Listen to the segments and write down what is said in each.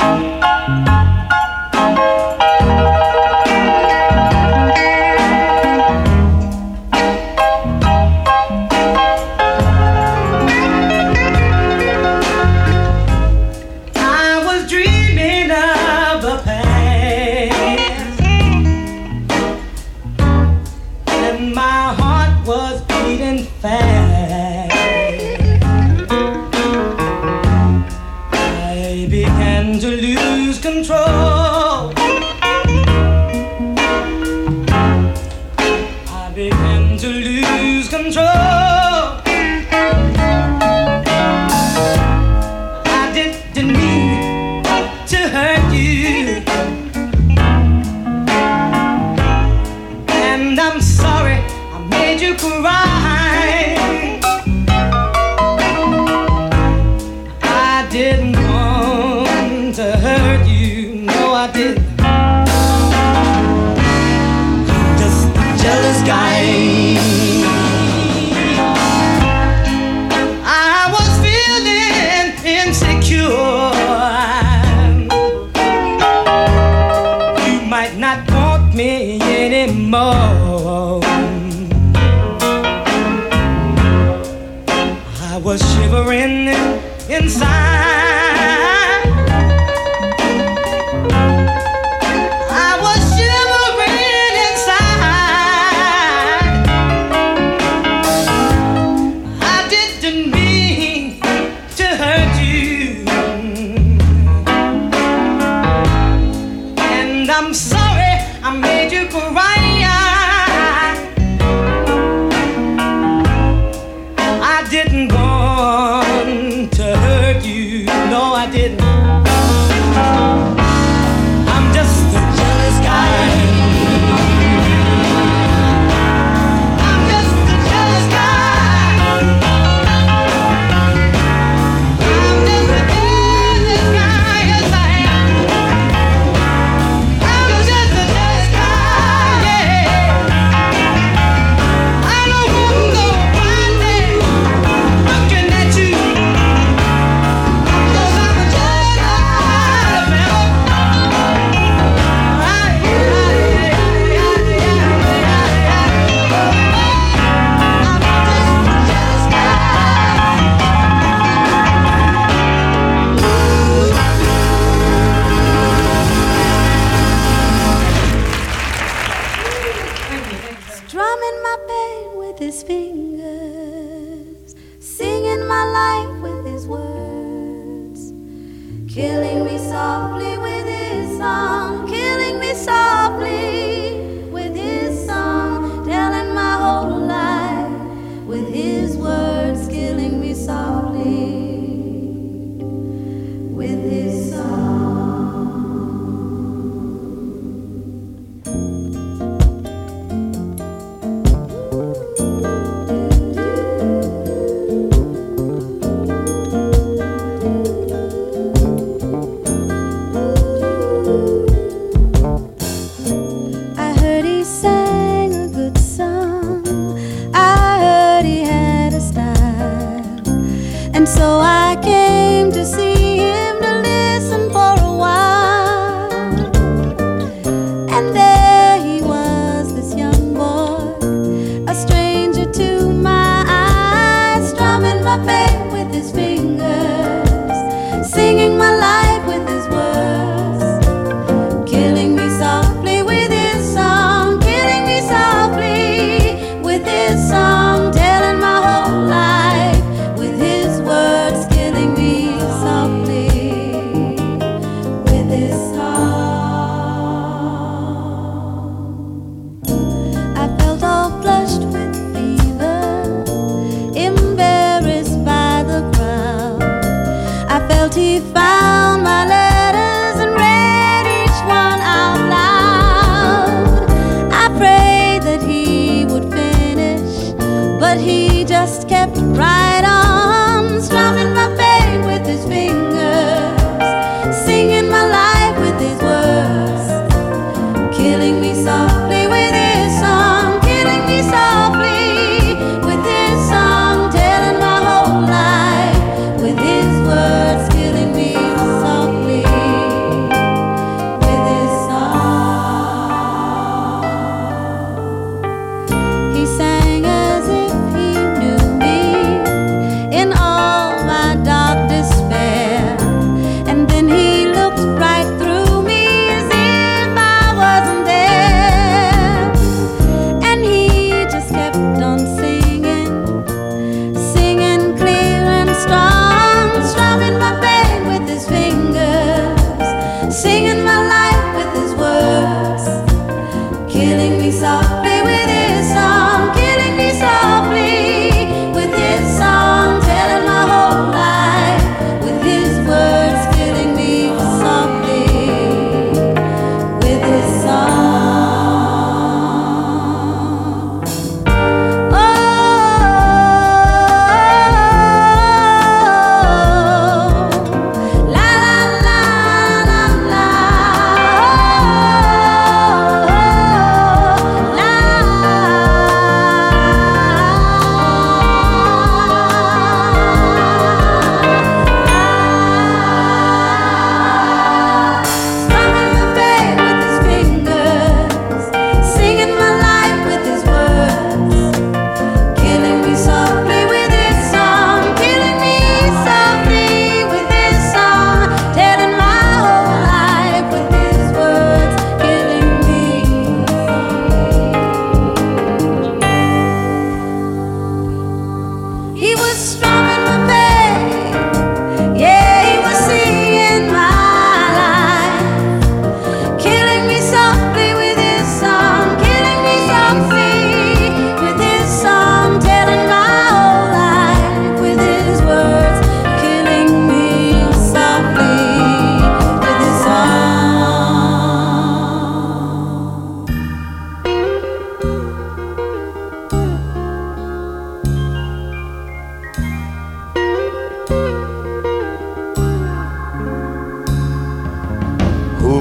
Telling my whole life with his words, killing me softly.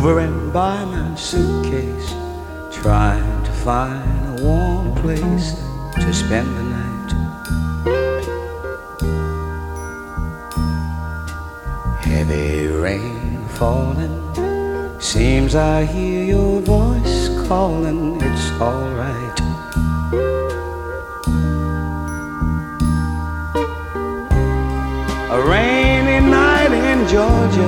hovering by my suitcase, trying to find a warm place to spend the night. Heavy rain falling, seems I hear your voice calling, it's alright. A rainy night in Georgia,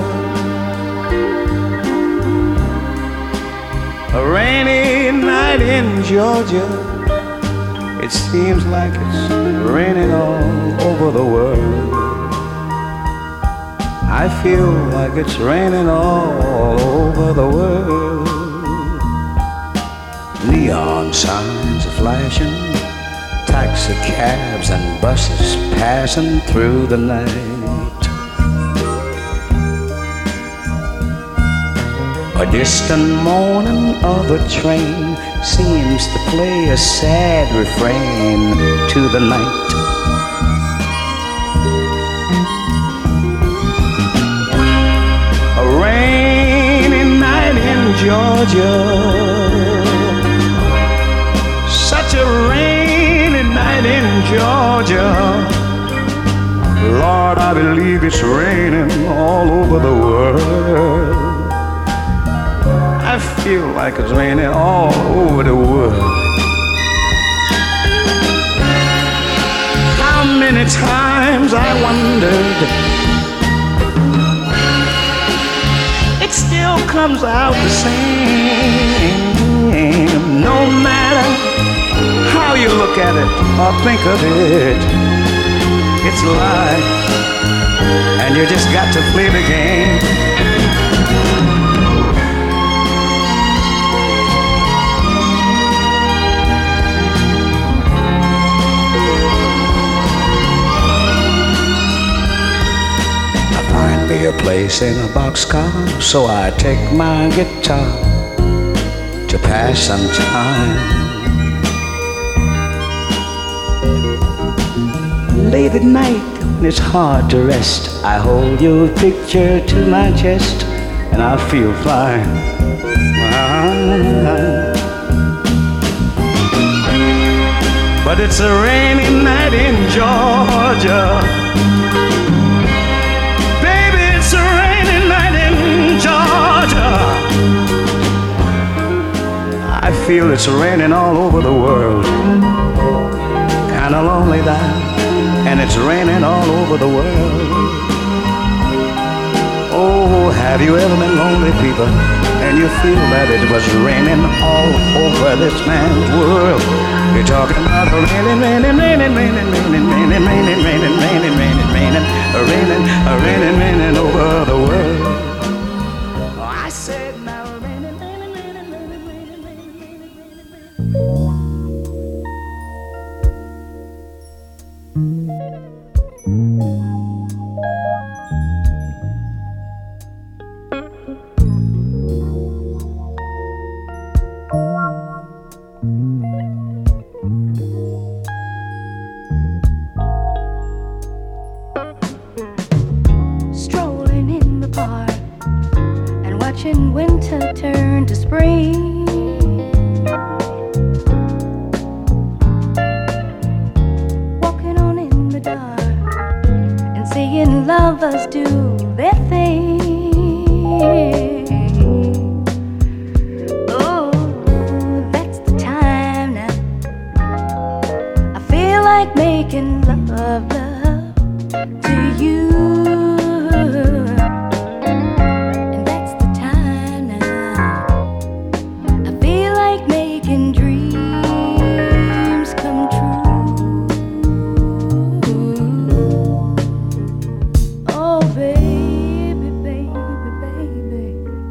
a rainy night in Georgia. It seems like it's raining all over the world. I feel like it's raining all over the world. Neon signs are flashing, taxi cabs and buses passing through the night. A distant moaning of a train seems to play a sad refrain to the night. A rainy night in Georgia, such a rainy night in Georgia. Lord, I believe it's raining all over the world. I feel like it's raining all over the world. How many times I wondered, it still comes out the same. No matter how you look at it or think of it, it's life, and you just got to play the game. Find me a place in a boxcar, so I take my guitar to pass some time. Late at night when it's hard to rest, I hold your picture to my chest and I feel fine. But it's a rainy night in Georgia. I feel it's raining all over the world. Kinda lonely that, and it's raining all over the world. Oh, have you ever been lonely, people, and you feel that it was raining all over this man's world? You're talking about a raining, raining, raining, raining, raining, raining, raining, raining, raining, raining, raining, raining, raining, raining over the world. I said now raining, raining, raining, raining, raining, raining, raining. Strolling in the park and watching winter turn to spring. Walking on in the dark and seeing lovers do their thing. Oh, that's the time now. I feel like making love, love to you. And that's the time now. I feel like making dreams come true. Oh, baby, baby, baby.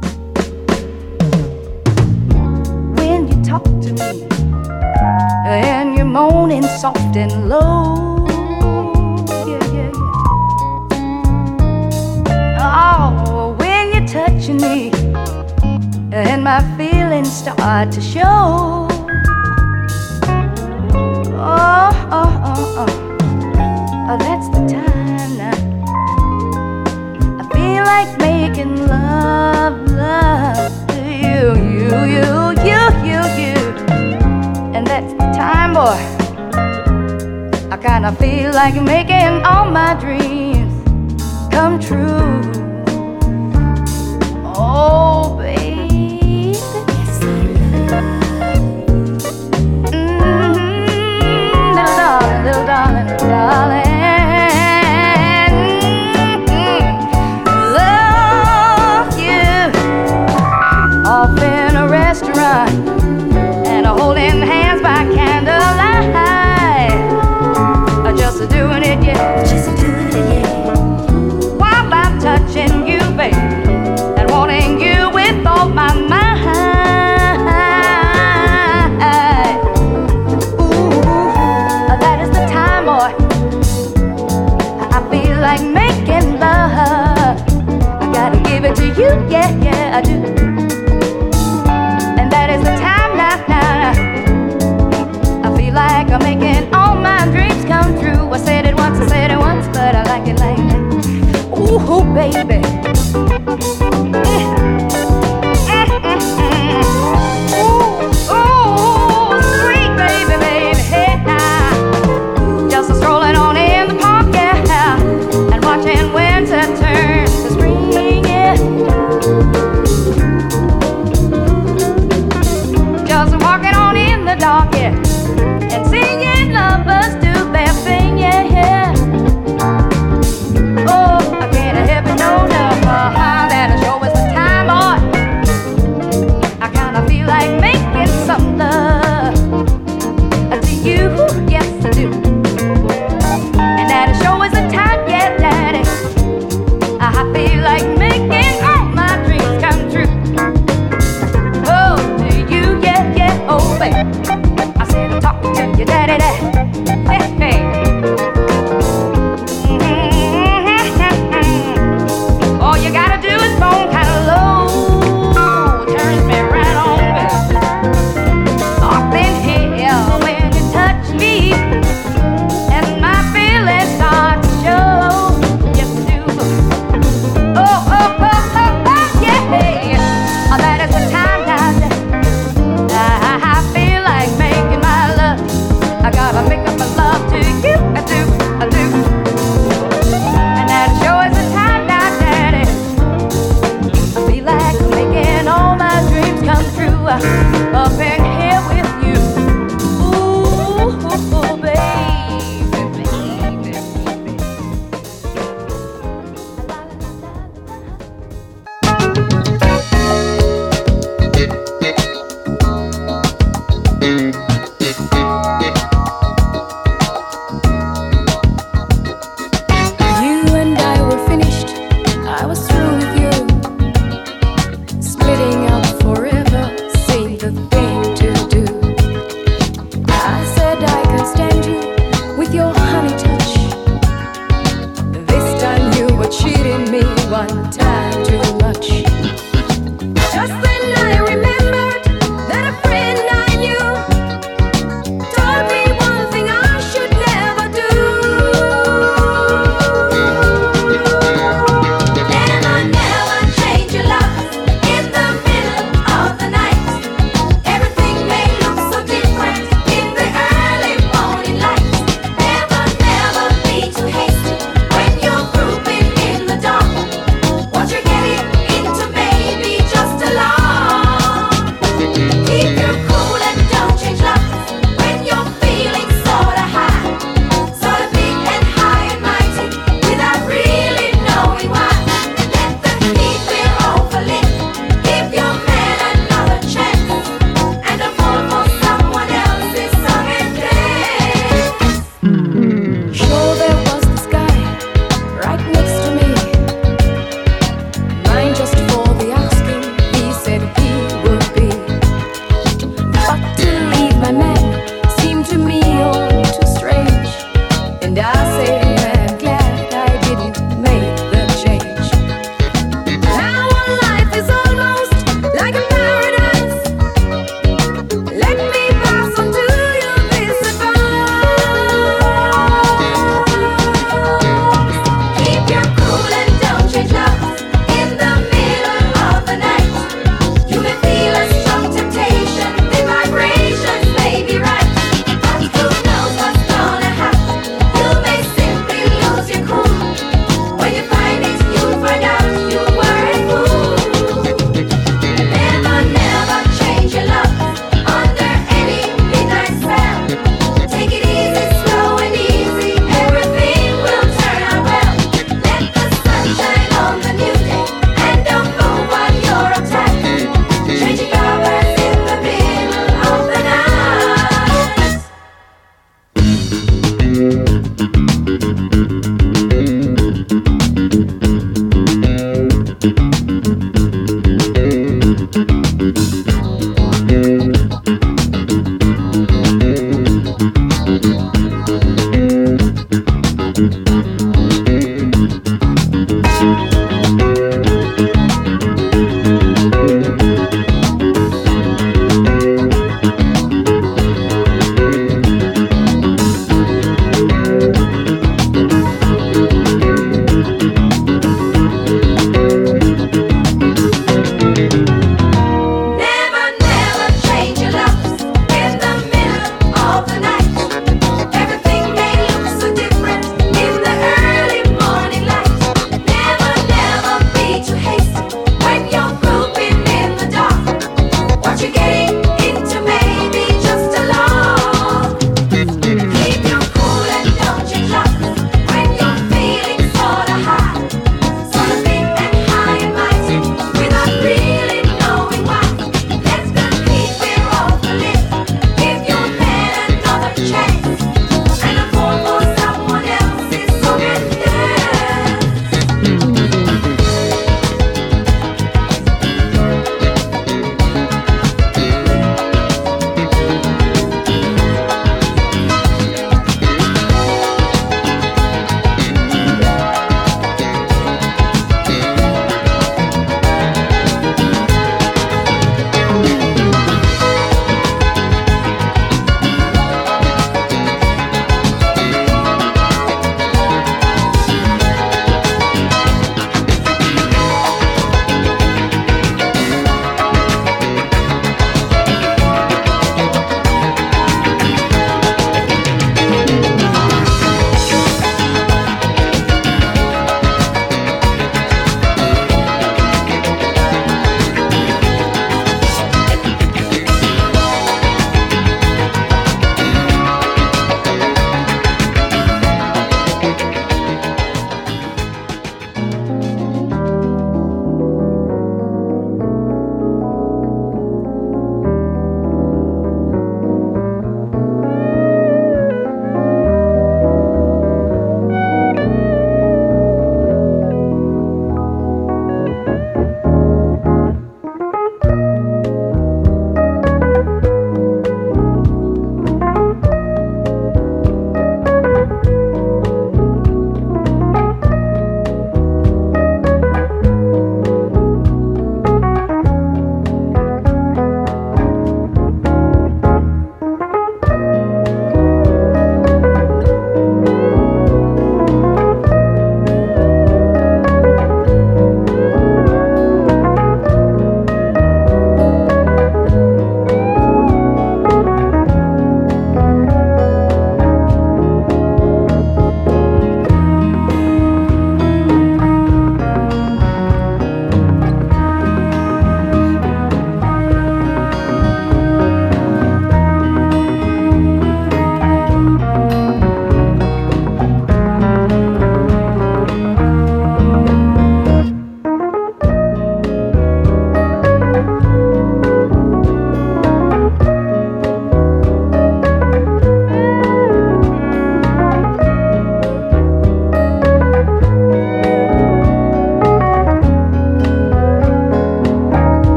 When you talk to me and you're moaning soft and low, yeah, yeah, yeah. Oh, when you're touching me and my feelings start to show. Oh, oh, oh, oh, oh, that's the time now. I feel like making love, love you. And that's the time, boy. I kinda feel like making all my dreams come true. Oh, baby. Little darling, little darling. Love you. Off in a restaurant and holding hands by candlelight. Just doing it, yeah. Just doing it, yeah. While I'm touching you, baby, and wanting you with all my mind. Ooh, that is the time, boy. I feel like making love. I gotta give it to you, yeah, yeah, I do. And that is the time now. I feel like I'm making all my dreams come true. I said it once, but I like it like that. Ooh, baby.